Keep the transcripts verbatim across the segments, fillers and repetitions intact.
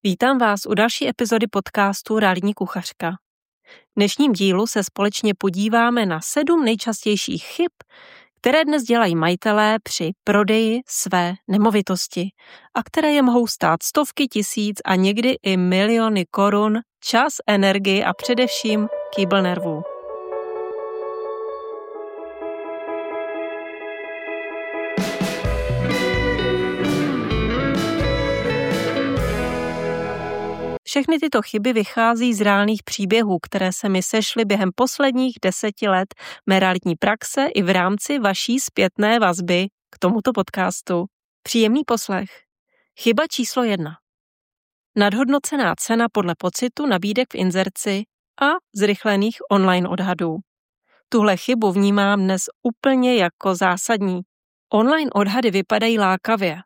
Vítám vás u další epizody podcastu Realitní kuchařka. V dnešním dílu se společně podíváme na sedm nejčastějších chyb, které dnes dělají majitelé při prodeji své nemovitosti a které je mohou stát stovky tisíc a někdy i miliony korun, čas, energii a především kýbl nervů. Všechny tyto chyby vychází z reálných příběhů, které se mi sešly během posledních deseti let mé realitní praxe i v rámci vaší zpětné vazby k tomuto podcastu. Příjemný poslech. Chyba číslo jedna. Nadhodnocená cena podle pocitu nabídek v inzerci a zrychlených online odhadů. Tuhle chybu vnímám dnes úplně jako zásadní. Online odhady vypadají lákavě.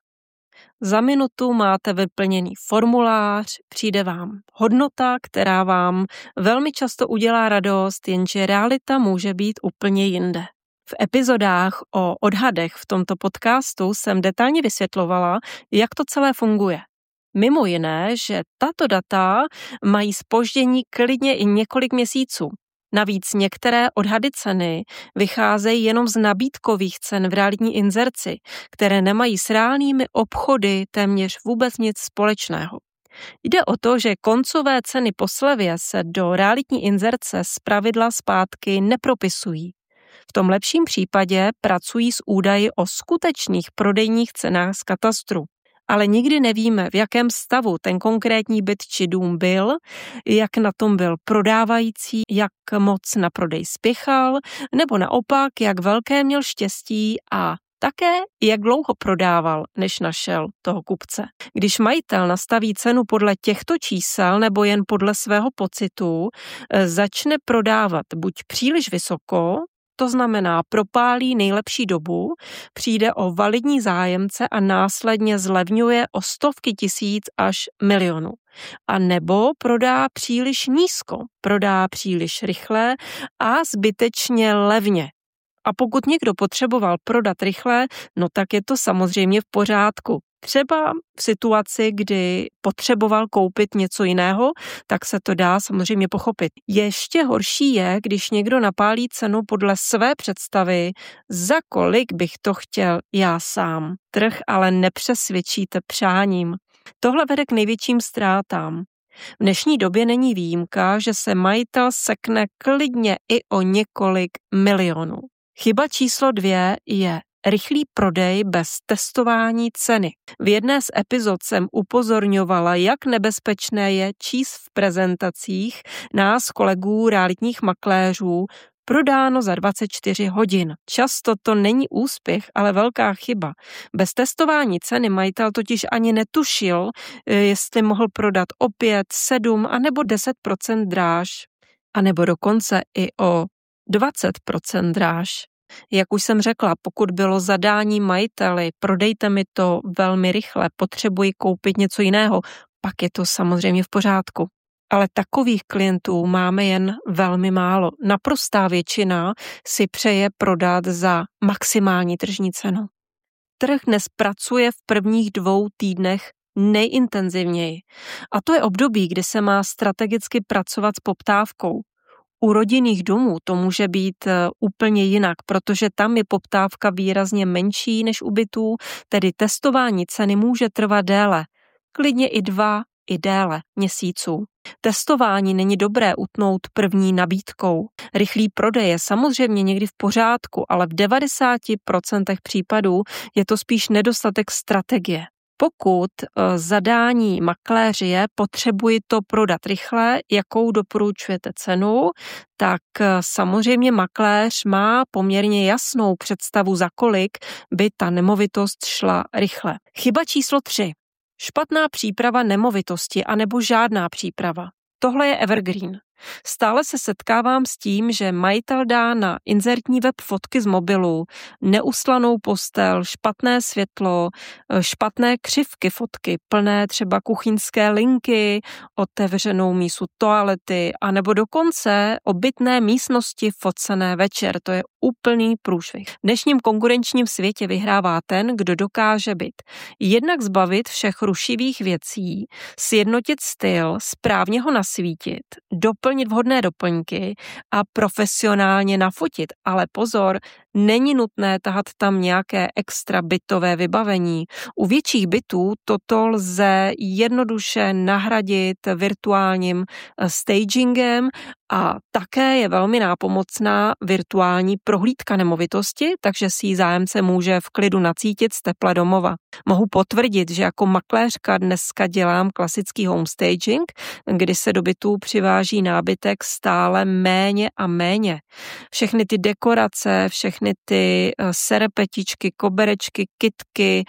Za minutu máte vyplněný formulář, přijde vám hodnota, která vám velmi často udělá radost, jenže realita může být úplně jinde. V epizodách o odhadech v tomto podcastu jsem detailně vysvětlovala, jak to celé funguje. Mimo jiné, že tato data mají zpoždění klidně i několik měsíců. Navíc některé odhady ceny vycházejí jenom z nabídkových cen v realitní inzerci, které nemají s reálnými obchody téměř vůbec nic společného. Jde o to, že koncové ceny po slevě se do realitní inzerce zpravidla zpátky nepropisují. V tom lepším případě pracují s údaji o skutečných prodejních cenách z katastru. Ale nikdy nevíme, v jakém stavu ten konkrétní byt či dům byl, jak na tom byl prodávající, jak moc na prodej spěchal, nebo naopak, jak velké měl štěstí a také, jak dlouho prodával, než našel toho kupce. Když majitel nastaví cenu podle těchto čísel nebo jen podle svého pocitu, začne prodávat buď příliš vysoko, to znamená propálí nejlepší dobu, přijde o validní zájemce a následně zlevňuje o stovky tisíc až milionů. A nebo prodá příliš nízko, prodá příliš rychle a zbytečně levně. A pokud někdo potřeboval prodat rychle, no tak je to samozřejmě v pořádku. Třeba v situaci, kdy potřeboval koupit něco jiného, tak se to dá samozřejmě pochopit. Ještě horší je, když někdo napálí cenu podle své představy, za kolik bych to chtěl já sám. Trh ale nepřesvědčíte přáním. Tohle vede k největším ztrátám. V dnešní době není výjimka, že se majitel sekne klidně i o několik milionů. Chyba číslo dvě je rychlý prodej bez testování ceny. V jedné z epizod jsem upozorňovala, jak nebezpečné je číst v prezentacích nás kolegů realitních makléřů prodáno za dvacet čtyři hodin. Často to není úspěch, ale velká chyba. Bez testování ceny majitel totiž ani netušil, jestli mohl prodat o pět, sedm a nebo deset procent dráž, a nebo dokonce i o dvacet procent dráž. Jak už jsem řekla, pokud bylo zadání majiteli, prodejte mi to velmi rychle, potřebuji koupit něco jiného, pak je to samozřejmě v pořádku. Ale takových klientů máme jen velmi málo. Naprostá většina si přeje prodat za maximální tržní cenu. Trh dnes pracuje v prvních dvou týdnech nejintenzivněji. A to je období, kdy se má strategicky pracovat s poptávkou. U rodinných domů to může být úplně jinak, protože tam je poptávka výrazně menší než u bytů, tedy testování ceny může trvat déle, klidně i dva, i déle měsíců. Testování není dobré utnout první nabídkou. Rychlý prodej je samozřejmě někdy v pořádku, ale v devadesáti procentech případů je to spíš nedostatek strategie. Pokud zadání makléři je, potřebuji to prodat rychle, jakou doporučujete cenu, tak samozřejmě makléř má poměrně jasnou představu, za kolik by ta nemovitost šla rychle. Chyba číslo tři. Špatná příprava nemovitosti anebo žádná příprava. Tohle je evergreen. Stále se setkávám s tím, že majitel dá na inzertní web fotky z mobilu, neuslanou postel, špatné světlo, špatné křivky fotky, plné třeba kuchyňské linky, otevřenou mísu toalety, anebo dokonce obytné místnosti focené večer. To je úplný průšvih. V dnešním konkurenčním světě vyhrává ten, kdo dokáže byt. Jednak zbavit všech rušivých věcí, sjednotit styl, správně ho nasvítit, doplnit vhodné doplňky a profesionálně nafotit. Ale pozor, není nutné tahat tam nějaké extra bytové vybavení. U větších bytů toto lze jednoduše nahradit virtuálním stagingem a také je velmi nápomocná virtuální prohlídka nemovitosti, takže si ji zájemce může v klidu nacítit z tepla domova. Mohu potvrdit, že jako makléřka dneska dělám klasický home staging, kdy se do bytů přiváží nábytek stále méně a méně. Všechny ty dekorace, všechny ty serepetičky, koberečky, kytky,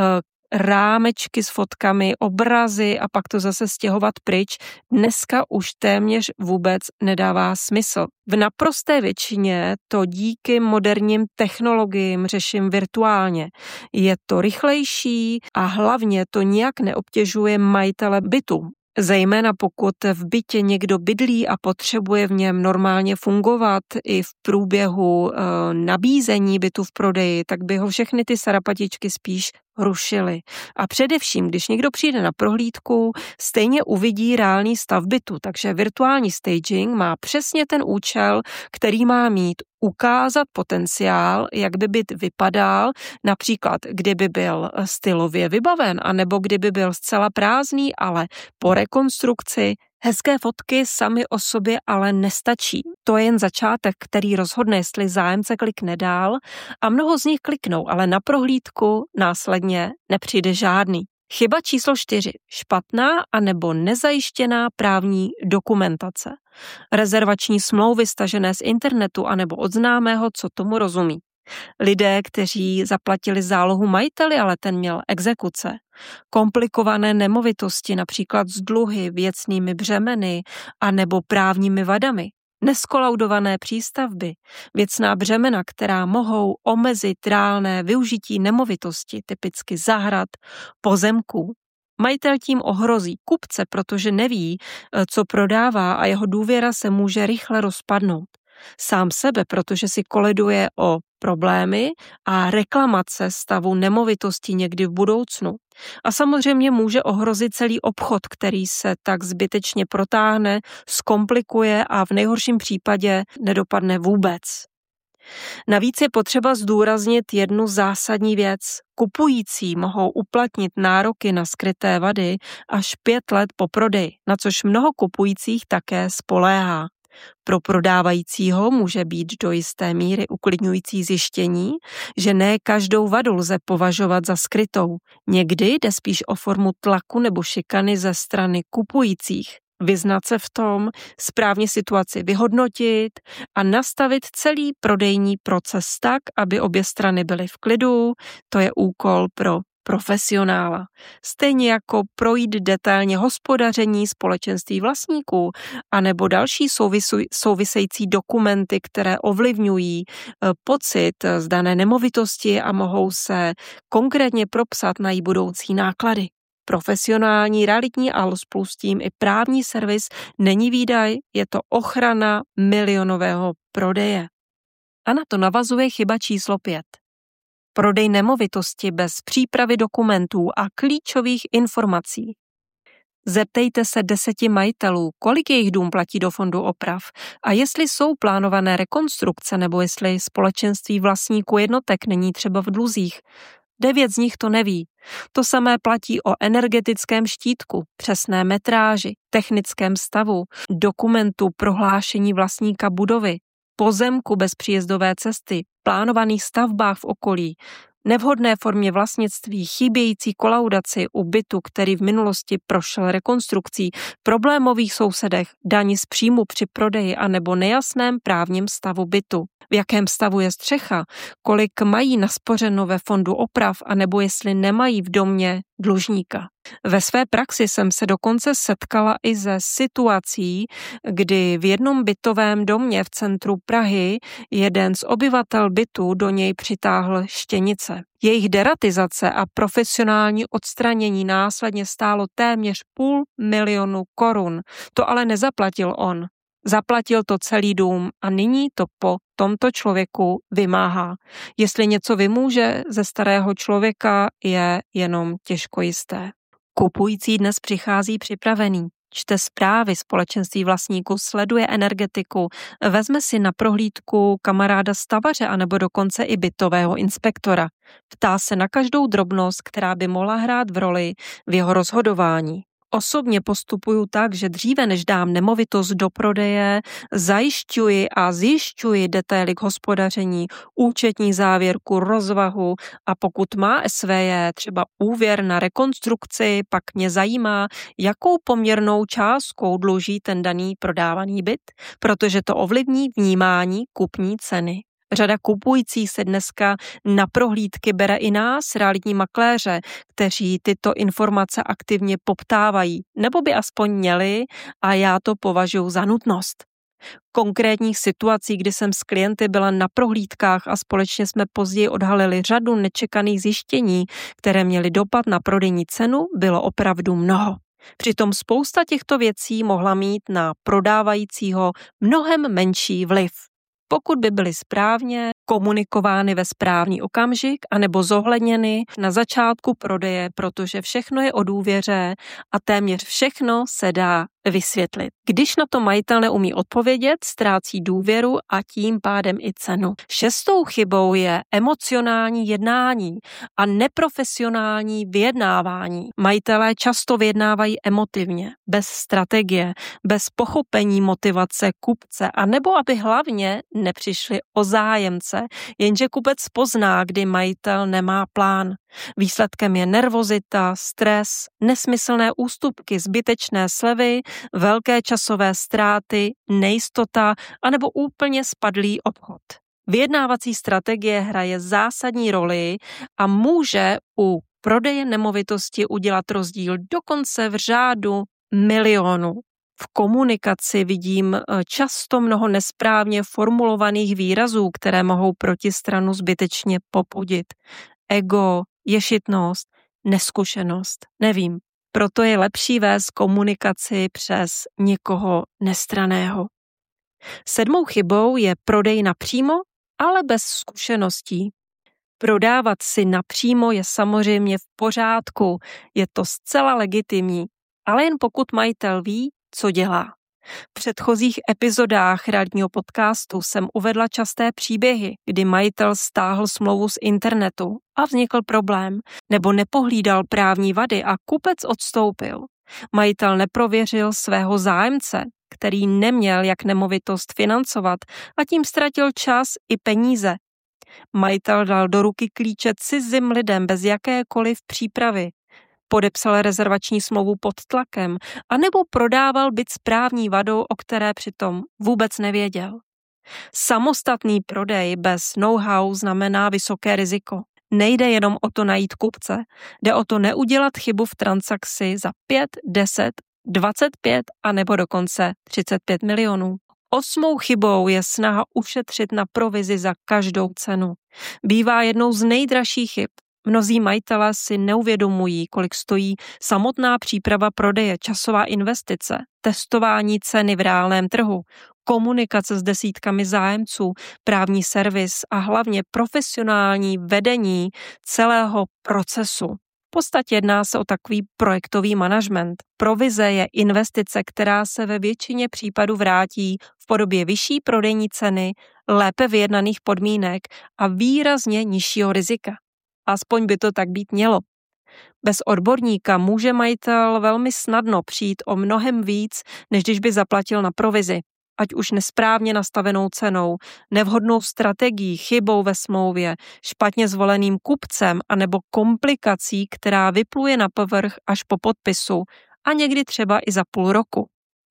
rámečky s fotkami, obrazy a pak to zase stěhovat pryč, dneska už téměř vůbec nedává smysl. V naprosté většině to díky moderním technologiím řeším virtuálně. Je to rychlejší a hlavně to nijak neobtěžuje majitele bytu. Zejména pokud v bytě někdo bydlí a potřebuje v něm normálně fungovat i v průběhu e, nabízení bytu v prodeji, tak by ho všechny ty sarapatičky spíš rušily. A především, když někdo přijde na prohlídku, stejně uvidí reálný stav bytu, takže virtuální staging má přesně ten účel, který má mít, ukázat potenciál, jak by byt vypadal, například kdyby byl stylově vybaven, anebo kdyby byl zcela prázdný, ale po rekonstrukci. Hezké fotky sami o sobě ale nestačí. To je jen začátek, který rozhodne, jestli zájemce klikne dál a mnoho z nich kliknou, ale na prohlídku následně nepřijde žádný. Chyba číslo čtyři. Špatná anebo nezajištěná právní dokumentace. Rezervační smlouvy stažené z internetu anebo od známého, co tomu rozumí. Lidé, kteří zaplatili zálohu majiteli, ale ten měl exekuce. Komplikované nemovitosti, například s dluhy, věcnými břemeny a nebo právními vadami. Neskolaudované přístavby, věcná břemena, která mohou omezit reálné využití nemovitosti, typicky zahrad, pozemků. Majitel tím ohrozí kupce, protože neví, co prodává a jeho důvěra se může rychle rozpadnout. Sám sebe, protože si koleduje o problémy a reklamace stavu nemovitosti někdy v budoucnu. A samozřejmě může ohrozit celý obchod, který se tak zbytečně protáhne, zkomplikuje a v nejhorším případě nedopadne vůbec. Navíc je potřeba zdůraznit jednu zásadní věc. Kupující mohou uplatnit nároky na skryté vady až pět let po prodeji, na což mnoho kupujících také spoléhá. Pro prodávajícího může být do jisté míry uklidňující zjištění, že ne každou vadu lze považovat za skrytou. Někdy jde spíš o formu tlaku nebo šikany ze strany kupujících. Vyznat se v tom, správně situaci vyhodnotit a nastavit celý prodejní proces tak, aby obě strany byly v klidu, to je úkol pro profesionála. Stejně jako projít detailně hospodaření společenství vlastníků anebo další související dokumenty, které ovlivňují pocit z dané nemovitosti a mohou se konkrétně propsat na její budoucí náklady. Profesionální, realitní a plus tím i právní servis není výdaj, je to ochrana milionového prodeje. A na to navazuje chyba číslo pět. Prodej nemovitosti bez přípravy dokumentů a klíčových informací. Zeptejte se deseti majitelů, kolik jejich dům platí do fondu oprav a jestli jsou plánované rekonstrukce nebo jestli společenství vlastníků jednotek není třeba v dluzích. Devět z nich to neví. To samé platí o energetickém štítku, přesné metráži, technickém stavu, dokumentu prohlášení vlastníka budovy, pozemku bez příjezdové cesty, plánovaných stavbách v okolí, nevhodné formě vlastnictví, chybějící kolaudaci u bytu, který v minulosti prošel rekonstrukcí, problémových sousedech, dani z příjmu při prodeji a nebo nejasném právním stavu bytu. v jakém stavu je střecha, kolik mají naspořeno ve fondu oprav, anebo jestli nemají v domě dlužníka. Ve své praxi jsem se dokonce setkala i ze situací, kdy v jednom bytovém domě v centru Prahy jeden z obyvatel bytu do něj přitáhl štěnice. Jejich deratizace a profesionální odstranění následně stálo téměř půl milionu korun. To ale nezaplatil on. Zaplatil to celý dům a nyní to po tomto člověku vymáhá. Jestli něco vymůže ze starého člověka, je jenom těžko jisté. Kupující dnes přichází připravený. Čte zprávy společenství vlastníků, sleduje energetiku, vezme si na prohlídku kamaráda stavaře anebo dokonce i bytového inspektora. Ptá se na každou drobnost, která by mohla hrát v roli v jeho rozhodování. Osobně postupuju tak, že dříve než dám nemovitost do prodeje, zajišťuji a zjišťuji detaily k hospodaření, účetní závěrku, rozvahu a pokud má S V J třeba úvěr na rekonstrukci, pak mě zajímá, jakou poměrnou částkou dluží ten daný prodávaný byt, protože to ovlivní vnímání kupní ceny. Řada kupujících se dneska na prohlídky bere i nás, realitní makléře, kteří tyto informace aktivně poptávají, nebo by aspoň měli a já to považuji za nutnost. Konkrétních situací, kdy jsem s klienty byla na prohlídkách a společně jsme později odhalili řadu nečekaných zjištění, které měly dopad na prodejní cenu, bylo opravdu mnoho. Přitom spousta těchto věcí mohla mít na prodávajícího mnohem menší vliv. Pokud by byly správně komunikovány ve správný okamžik anebo zohledněny na začátku prodeje, protože všechno je o důvěře a téměř všechno se dá vysvětlit. Když na to majitel neumí odpovědět, ztrácí důvěru a tím pádem i cenu. Šestou chybou je emocionální jednání a neprofesionální vyjednávání. Majitelé často vyjednávají emotivně, bez strategie, bez pochopení motivace kupce a nebo aby hlavně nepřišli o zájemce, jenže kupec pozná, kdy majitel nemá plán. Výsledkem je nervozita, stres, nesmyslné ústupky, zbytečné slevy, velké časové ztráty, nejistota anebo úplně spadlý obchod. Vyjednávací strategie hraje zásadní roli a může u prodeje nemovitosti udělat rozdíl dokonce v řádu milionů. V komunikaci vidím často mnoho nesprávně formulovaných výrazů, které mohou protistranu zbytečně popudit. Ego, ješitnost, neskušenost, nevím. Proto je lepší vést komunikaci přes někoho nestranného. Sedmou chybou je prodej napřímo, ale bez zkušeností. Prodávat si napřímo je samozřejmě v pořádku, je to zcela legitimní, ale jen pokud majitel ví, co dělá. V předchozích epizodách realitního podcastu jsem uvedla časté příběhy, kdy majitel stáhl smlouvu z internetu a vznikl problém, nebo nepohlídal právní vady a kupec odstoupil. Majitel neprověřil svého zájemce, který neměl jak nemovitost financovat a tím ztratil čas i peníze. Majitel dal do ruky klíče cizím lidem bez jakékoliv přípravy. Podepsal rezervační smlouvu pod tlakem, anebo prodával byt s právní vadou, o které přitom vůbec nevěděl. Samostatný prodej bez know-how znamená vysoké riziko. Nejde jenom o to najít kupce, jde o to neudělat chybu v transakci za pět, deset, dvacet pět a nebo dokonce třicet pět milionů. Osmou chybou je snaha ušetřit na provizi za každou cenu. Bývá jednou z nejdražších chyb. Mnozí majitelé si neuvědomují, kolik stojí samotná příprava prodeje, časová investice, testování ceny v reálném trhu, komunikace s desítkami zájemců, právní servis a hlavně profesionální vedení celého procesu. V podstatě jedná se o takový projektový management. Provize je investice, která se ve většině případů vrátí v podobě vyšší prodejní ceny, lépe vyjednaných podmínek a výrazně nižšího rizika. Aspoň by to tak být mělo. Bez odborníka může majitel velmi snadno přijít o mnohem víc, než když by zaplatil na provizi, ať už nesprávně nastavenou cenou, nevhodnou strategií, chybou ve smlouvě, špatně zvoleným kupcem anebo komplikací, která vypluje na povrch až po podpisu a někdy třeba i za půl roku.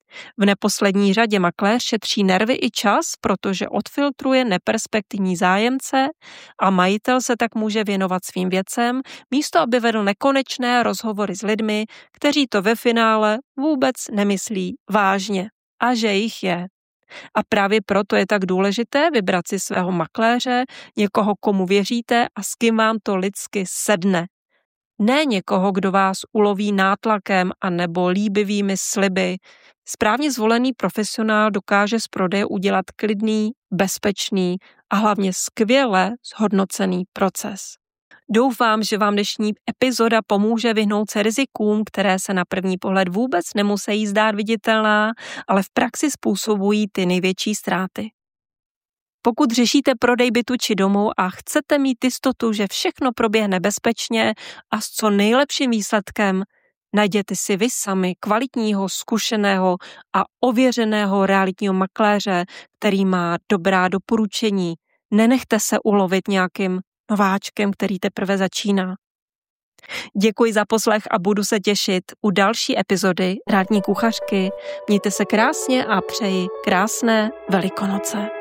V neposlední řadě makléř šetří nervy i čas, protože odfiltruje neperspektivní zájemce a majitel se tak může věnovat svým věcem, místo aby vedl nekonečné rozhovory s lidmi, kteří to ve finále vůbec nemyslí vážně. A že jich je. A právě proto je tak důležité vybrat si svého makléře, někoho, komu věříte a s kým vám to lidsky sedne. Ne někoho, kdo vás uloví nátlakem a nebo líbivými sliby. Správně zvolený profesionál dokáže z prodeje udělat klidný, bezpečný a hlavně skvěle zhodnocený proces. Doufám, že vám dnešní epizoda pomůže vyhnout se rizikům, které se na první pohled vůbec nemusí zdát viditelná, ale v praxi způsobují ty největší ztráty. Pokud řešíte prodej bytu či domu a chcete mít jistotu, že všechno proběhne bezpečně a s co nejlepším výsledkem, najděte si vy sami kvalitního, zkušeného a ověřeného realitního makléře, který má dobrá doporučení. Nenechte se ulovit nějakým nováčkem, který teprve začíná. Děkuji za poslech a budu se těšit u další epizody Realitní kuchařky. Mějte se krásně a přeji krásné Velikonoce.